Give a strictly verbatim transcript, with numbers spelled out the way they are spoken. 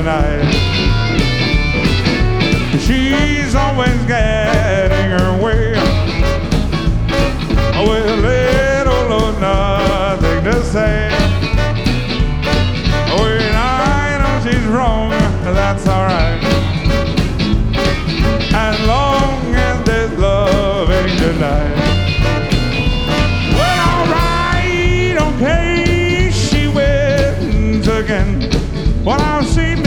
night. She's always getting her way with little or nothing to say. When I know she's wrong, that's alright.